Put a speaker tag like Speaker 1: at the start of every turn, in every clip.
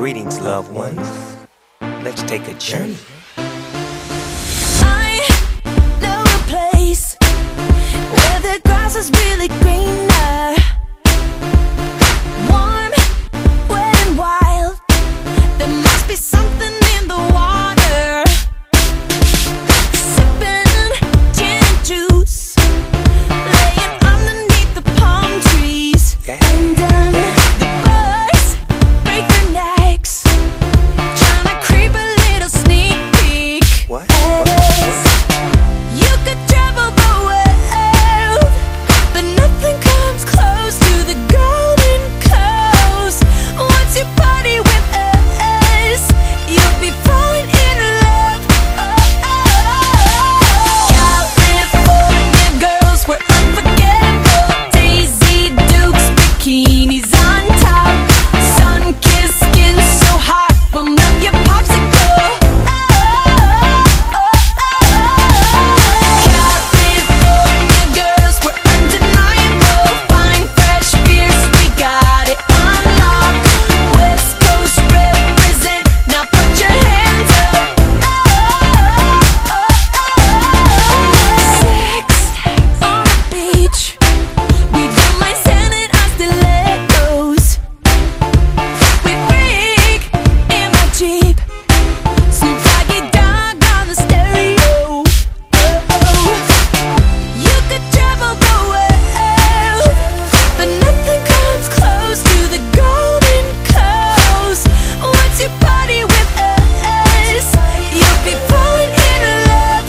Speaker 1: Greetings, loved ones. Let's take a journey.
Speaker 2: I know a place where the grass is really greener, warm, wet and wild. There must be something in the water. Sipping gin and juice, laying underneath the palm trees. And the birds break their necks, trying to creep a little sneak peek.
Speaker 1: What?
Speaker 2: You could travel the world, but nothing comes close to the Golden Coast. Once you party with us, you'll be falling in love. California girls were unforgettable. Daisy Dukes, bikinis on top, sun-kissed skin so hot, will melt your popsicle. California girls were undeniable. Fine, fresh beers, we got it on lock. West Coast represent, now put your hands up. Sex on the beach, we don't mind sanding our stilettos. We freak in my Jeep, Snoop Doggy Dogg on the stereo. You could travel the world, but nothing comes close to the Golden Coast. Once you party with us, you'll be falling in love.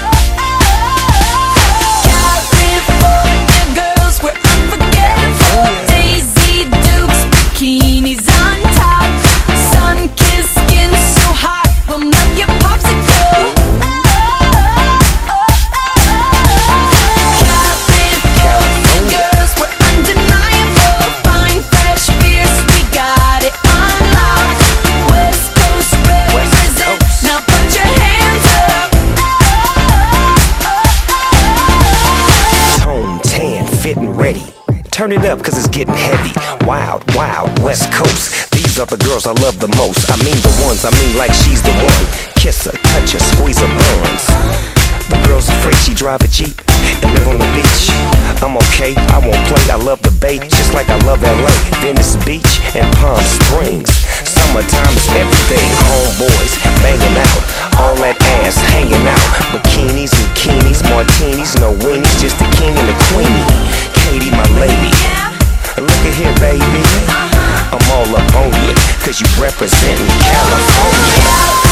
Speaker 2: California girls were unforgettable. Daisy Dukes, bikinis on top, sun-kissed skin so hot, will melt your popsicle. California girls were undeniable. Fine, fresh beers, we got it on lock. West Coast represent, now put your hands up.
Speaker 1: Tone, tan, fit and ready. Turn it up cause it's getting heavy. Wild, wild, West Coast. These are the girls I love the most. I mean the ones, I mean like she's the one. Kiss her, touch her, squeeze her buns. The girl's afraid she drive a Jeep and live on the beach. I'm okay, I won't play, I love the bay, just like I love LA, Venice Beach and Palm Springs. Summertime is everything, homeboys banging out, all that ass hanging out. Bikinis, bikinis, martinis, no weenies, just the king and the queenie. Katie, my lady, look at here, baby, I'm all up on you, cause you representing California.